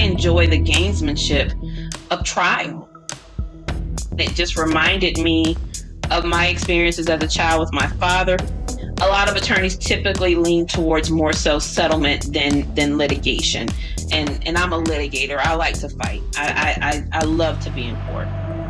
enjoy the gamesmanship of trial. It just reminded me of my experiences as a child with my father. A lot of attorneys typically lean towards more so settlement than litigation. And I'm a litigator. I like to fight. I love to be in court.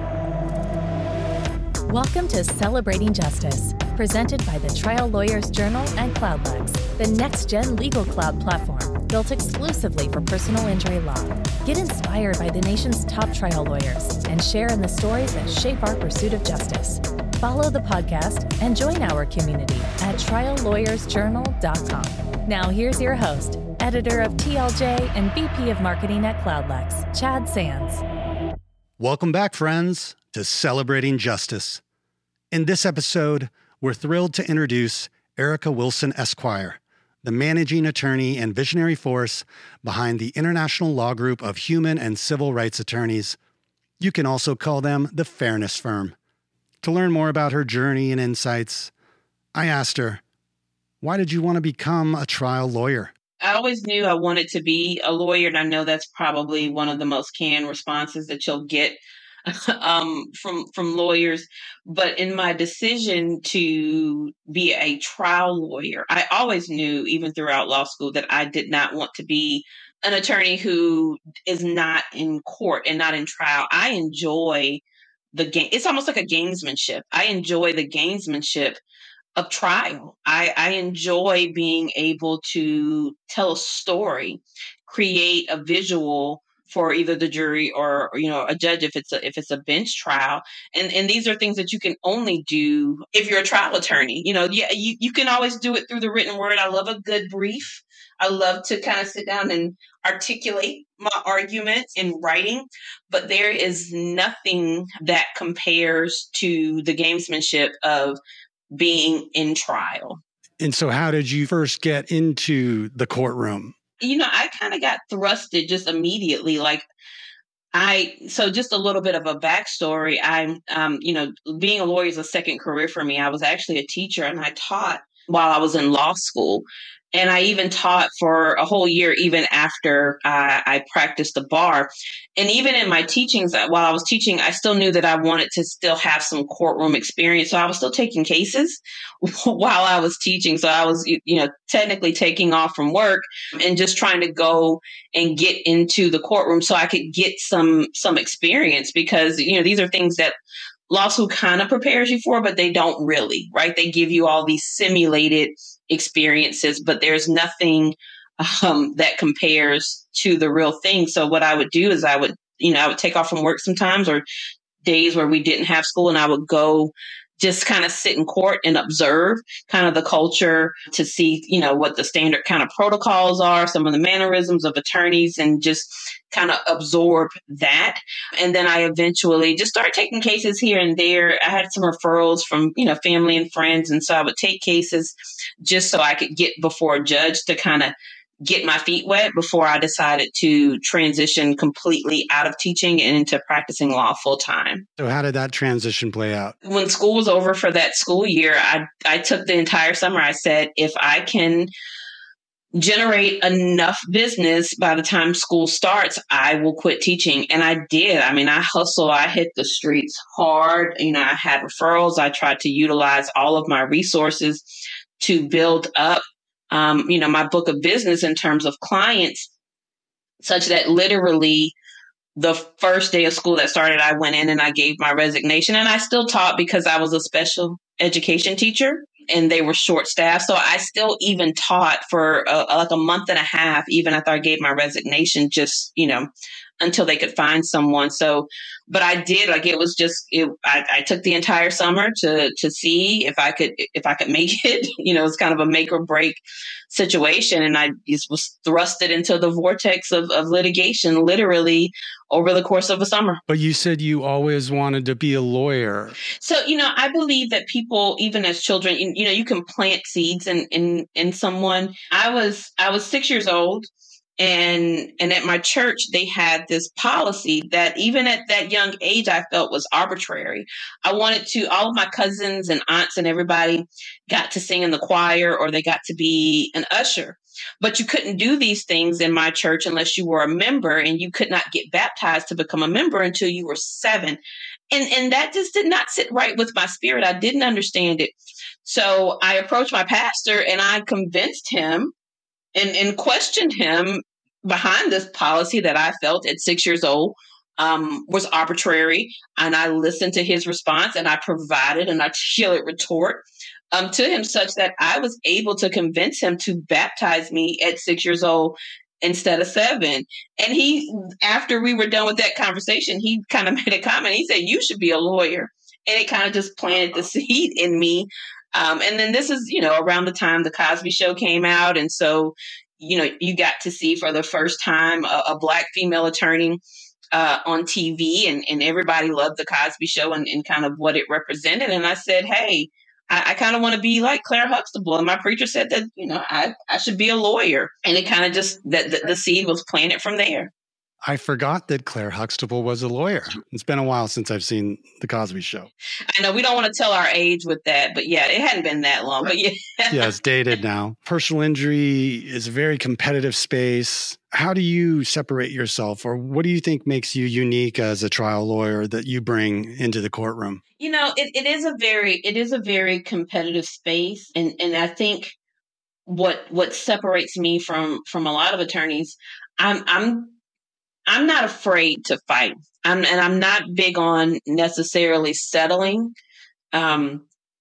Welcome to Celebrating Justice, presented by the Trial Lawyers Journal and Cloudlex, the next-gen legal cloud platform built exclusively for personal injury law. Get inspired by the nation's top trial lawyers and share in the stories that shape our pursuit of justice. Follow the podcast and join our community at triallawyersjournal.com. Now here's your host, editor of TLJ and VP of Marketing at Cloudlex, Chad Sands. Welcome back, friends, to Celebrating Justice. In this episode, we're thrilled to introduce Erica Wilson Esquire, the managing attorney and visionary force behind the international law group of human and civil rights attorneys. You can also call them the Fairness Firm. To learn more about her journey and insights, I asked her, why did you want to become a trial lawyer? I always knew I wanted to be a lawyer, and I know that's probably one of the most canned responses that you'll get from lawyers. But in my decision to be a trial lawyer, I always knew, even throughout law school, that I did not want to be an attorney who is not in court and not in trial. I enjoy the game. It's almost like a gamesmanship. I enjoy the gamesmanship of trial. I enjoy being able to tell a story, create a visual for either the jury or a judge if it's a bench trial. And these are things that you can only do if you're a trial attorney. You can always do it through the written word. I love a good brief. I love to kind of sit down and articulate my argument in writing, but there is nothing that compares to the gamesmanship of being in trial. And so how did you first get into the courtroom? I kind of got thrusted just immediately. So just a little bit of a backstory. Being a lawyer is a second career for me. I was actually a teacher, and I taught while I was in law school. And I even taught for a whole year, even after I practiced the bar. And even in my teachings, while I was teaching, I still knew that I wanted to still have some courtroom experience. So I was still taking cases while I was teaching. So I was, technically taking off from work and just trying to go and get into the courtroom so I could get some experience, because, these are things that law school kind of prepares you for, but they don't really, right? They give you all these simulated experiences, but there's nothing that compares to the real thing. So what I would do is I would take off from work sometimes, or days where we didn't have school, and I would go just kind of sit in court and observe kind of the culture to see, what the standard kind of protocols are, some of the mannerisms of attorneys, and just kind of absorb that. And then I eventually just started taking cases here and there. I had some referrals from, family and friends. And so I would take cases just so I could get before a judge to kind of get my feet wet before I decided to transition completely out of teaching and into practicing law full time. So how did that transition play out? When school was over for that school year, I took the entire summer. I said, if I can generate enough business by the time school starts, I will quit teaching. And I did. I mean, I hustled. I hit the streets hard. I had referrals. I tried to utilize all of my resources to build up my book of business in terms of clients, such that literally the first day of school that started, I went in and I gave my resignation. And I still taught because I was a special education teacher and they were short staffed. So I still even taught for like a month and a half, even after I gave my resignation, just, until they could find someone. So, but I did, it was just, I took the entire summer to see if I could make it. It's kind of a make or break situation. And I just was thrusted into the vortex of litigation, literally over the course of a summer. But you said you always wanted to be a lawyer. So, I believe that people, even as children, you can plant seeds in someone. I was 6 years old. And at my church, they had this policy that even at that young age, I felt was arbitrary. All of my cousins and aunts and everybody got to sing in the choir, or they got to be an usher. But you couldn't do these things in my church unless you were a member, and you could not get baptized to become a member until you were 7. And that just did not sit right with my spirit. I didn't understand it. So I approached my pastor and I convinced him and questioned him behind this policy that I felt at 6 years old was arbitrary. And I listened to his response, and I provided an articulate retort to him such that I was able to convince him to baptize me at 6 years old instead of 7. And he, after we were done with that conversation, he kind of made a comment. He said, "You should be a lawyer." And it kind of just planted the seed in me. And then this is, around the time the Cosby Show came out. And so, you got to see for the first time a Black female attorney on TV, and everybody loved the Cosby Show and kind of what it represented. And I said, hey, I kind of want to be like Claire Huxtable. And my preacher said that, I should be a lawyer. And it kind of just, the seed was planted from there. I forgot that Claire Huxtable was a lawyer. It's been a while since I've seen The Cosby Show. I know we don't want to tell our age with that, but yeah, it hadn't been that long. But yeah. Yeah, it's dated now. Personal injury is a very competitive space. How do you separate yourself, or what do you think makes you unique as a trial lawyer that you bring into the courtroom? It is a very competitive space, and I think what separates me from a lot of attorneys, I'm not afraid to fight. I'm not big on necessarily settling. And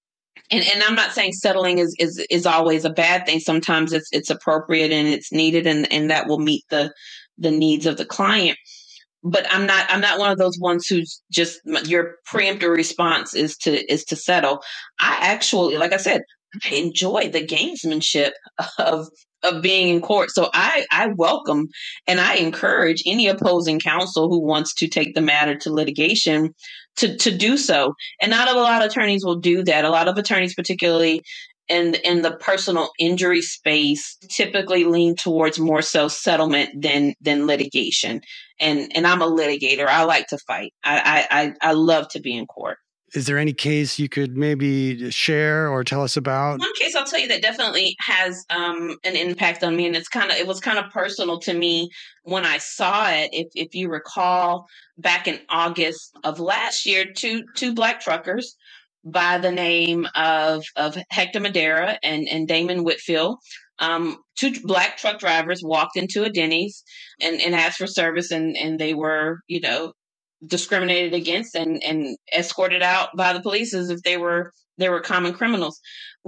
I'm not saying settling is always a bad thing. Sometimes it's appropriate and it's needed, and that will meet the needs of the client. But I'm not one of those ones who's just, your preemptive response is to settle. I actually, like I said, I enjoy the gamesmanship of being in court. So I welcome and I encourage any opposing counsel who wants to take the matter to litigation to do so. And not a lot of attorneys will do that. A lot of attorneys, particularly in the personal injury space, typically lean towards more so settlement than litigation. And I'm a litigator. I like to fight. I love to be in court. Is there any case you could maybe share or tell us about? One case I'll tell you that definitely has an impact on me, and it was kind of personal to me when I saw it. If you recall, back in August of last year, two Black truckers by the name of Hector Madera and Damon Whitfield, two Black truck drivers walked into a Denny's and asked for service, and they were, discriminated against and escorted out by the police as if they were common criminals.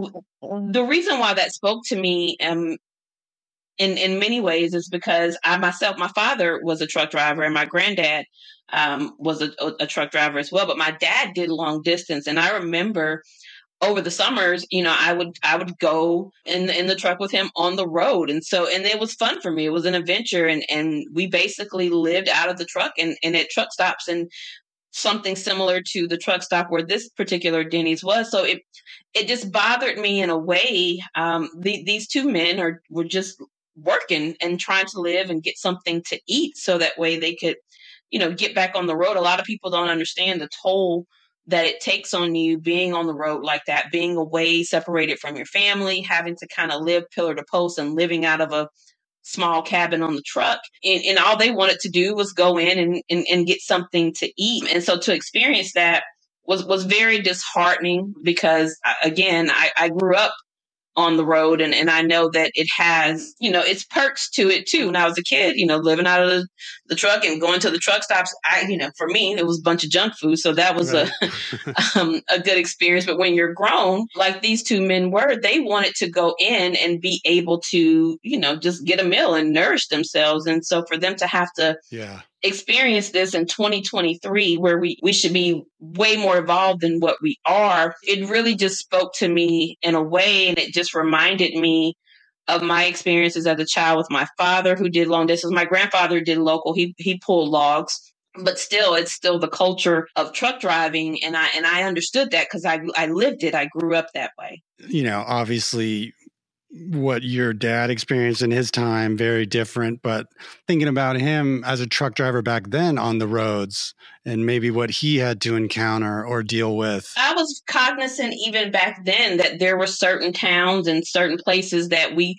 The reason why that spoke to me in many ways is because my father was a truck driver, and my granddad was a truck driver as well. But my dad did long distance, and I remember over the summers, I would go in the truck with him on the road. And it was fun for me. It was an adventure. And we basically lived out of the truck and at truck stops, and something similar to the truck stop where this particular Denny's was. So it just bothered me in a way. These two men were just working and trying to live and get something to eat so that way they could, get back on the road. A lot of people don't understand the toll that it takes on you being on the road like that, being away, separated from your family, having to kind of live pillar to post and living out of a small cabin on the truck. And all they wanted to do was go in and get something to eat. And so to experience that was very disheartening because, again, I grew up on the road, and I know that it has, its perks to it too. When I was a kid, living out of the truck and going to the truck stops, for me, it was a bunch of junk food. So that was right. a good experience. But when you're grown, like these two men were, they wanted to go in and be able to, just get a meal and nourish themselves. And so for them to have to experience this in 2023, where we should be way more evolved than what we are, it really just spoke to me in a way. And it just reminded me of my experiences as a child with my father, who did long distance. My grandfather did local. He pulled logs, but still, it's still the culture of truck driving. And I understood that because I lived it. I grew up that way. Obviously what your dad experienced in his time, very different, but thinking about him as a truck driver back then on the roads and maybe what he had to encounter or deal with. I was cognizant even back then that there were certain towns and certain places that we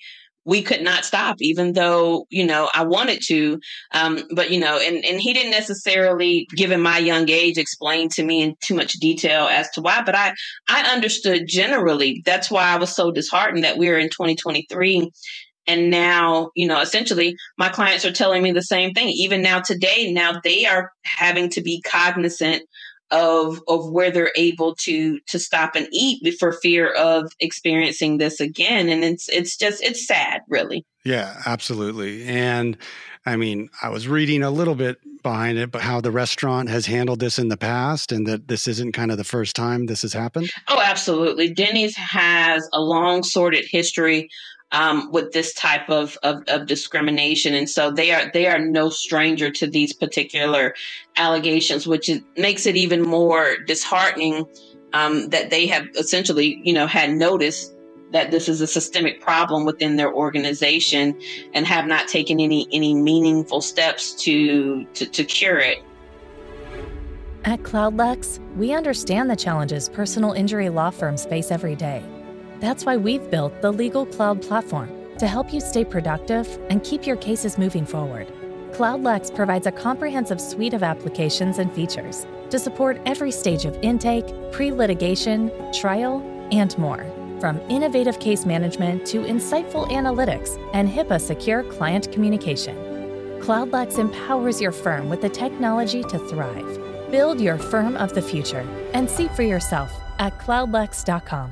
we could not stop, even though, I wanted to. But, and he didn't necessarily, given my young age, explain to me in too much detail as to why. But I understood generally. That's why I was so disheartened that we're in 2023. And now, essentially, my clients are telling me the same thing. Even now today, now they are having to be cognizant of where they're able to stop and eat for fear of experiencing this again. And it's sad, really. Yeah, absolutely. And I mean, I was reading a little bit behind it, but how the restaurant has handled this in the past and that this isn't kind of the first time this has happened. Oh, absolutely. Denny's has a long sordid history with this type of discrimination. And so they are no stranger to these particular allegations, which makes it even more disheartening that they have essentially, had noticed that this is a systemic problem within their organization and have not taken any meaningful steps to cure it. At CloudLex, we understand the challenges personal injury law firms face every day. That's why we've built the Legal Cloud platform to help you stay productive and keep your cases moving forward. CloudLex provides a comprehensive suite of applications and features to support every stage of intake, pre-litigation, trial, and more. From innovative case management to insightful analytics and HIPAA-secure client communication. CloudLex empowers your firm with the technology to thrive. Build your firm of the future and see for yourself at cloudlex.com.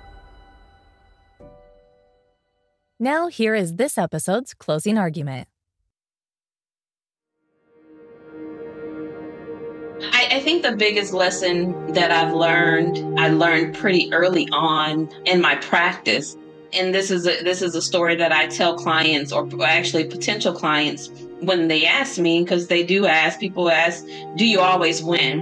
Now, here is this episode's closing argument. I think the biggest lesson that I learned pretty early on in my practice. And this is a story that I tell clients, or actually potential clients, when they ask me, because people ask, do you always win?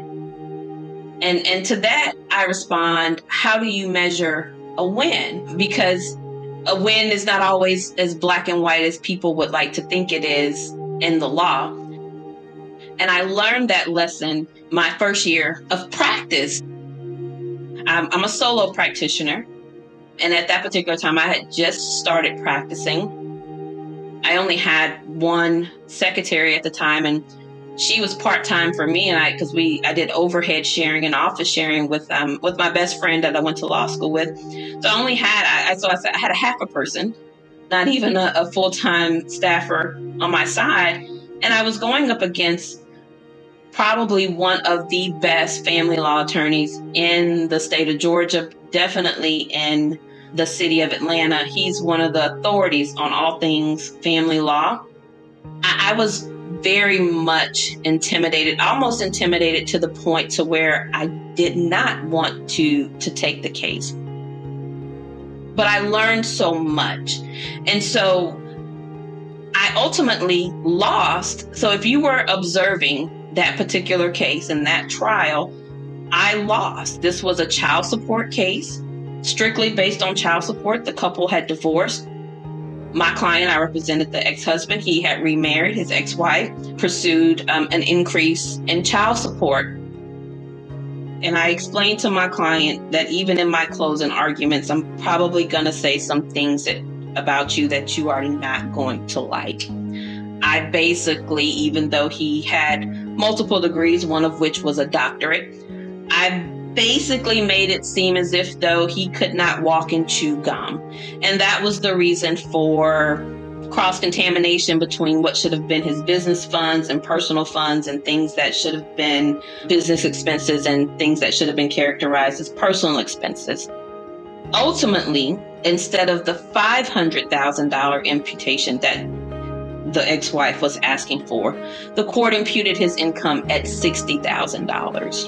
And to that, I respond, how do you measure a win? Because a win is not always as black and white as people would like to think it is in the law. And I learned that lesson my first year of practice. I'm a solo practitioner. And at that particular time, I had just started practicing. I only had one secretary at the time, and she was part-time for me, and because I did overhead sharing and office sharing with my best friend that I went to law school with. So I only had I had a half a person, not even a full-time staffer on my side, and I was going up against probably one of the best family law attorneys in the state of Georgia, definitely in the city of Atlanta. He's one of the authorities on all things family law. I was very much intimidated, almost intimidated to the point to where I did not want to take the case. But I learned so much. And so I ultimately lost. So if you were observing that particular case in that trial, I lost. This was a child support case, strictly based on child support. The couple had divorced. My client, I represented the ex-husband. He had remarried. His ex-wife pursued an increase in child support. And I explained to my client that even in my closing arguments, I'm probably going to say some things about you that you are not going to like. I basically, even though he had multiple degrees, one of which was a doctorate, I basically made it seem as if though he could not walk and chew gum. And that was the reason for cross-contamination between what should have been his business funds and personal funds, and things that should have been business expenses and things that should have been characterized as personal expenses. Ultimately, instead of the $500,000 imputation that the ex-wife was asking for, the court imputed his income at $60,000.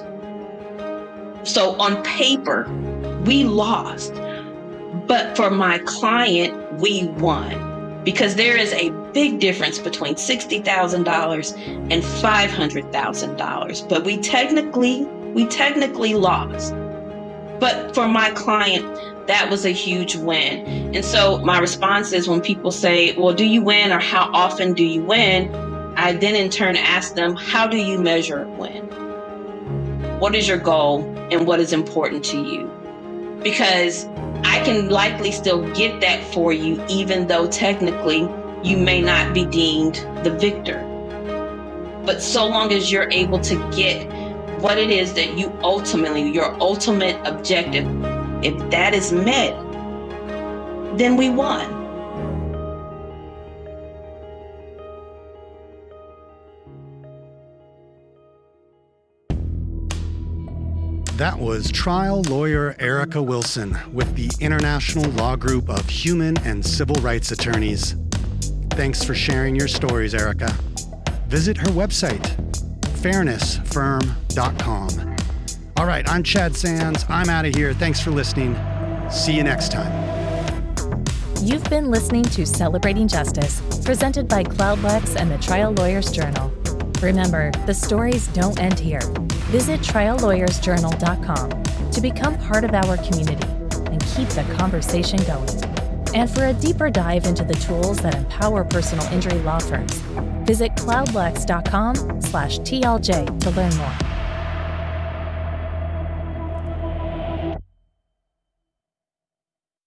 So on paper, we lost. But for my client, we won. Because there is a big difference between $60,000 and $500,000. But we technically lost. But for my client, that was a huge win. And so my response is, when people say, well, do you win, or how often do you win? I then in turn ask them, how do you measure a win? What is your goal and what is important to you? Because I can likely still get that for you, even though technically you may not be deemed the victor. But so long as you're able to get what it is that you ultimately, your ultimate objective, if that is met, then we won. That was trial lawyer Erica Wilson with the International Law Group of Human and Civil Rights Attorneys. Thanks for sharing your stories, Erica. Visit her website, fairnessfirm.com. All right, I'm Chad Sands. I'm out of here. Thanks for listening. See you next time. You've been listening to Celebrating Justice, presented by Cloudlex and the Trial Lawyers Journal. Remember, the stories don't end here. Visit triallawyersjournal.com to become part of our community and keep the conversation going. And for a deeper dive into the tools that empower personal injury law firms, visit cloudlex.com/TLJ to learn more.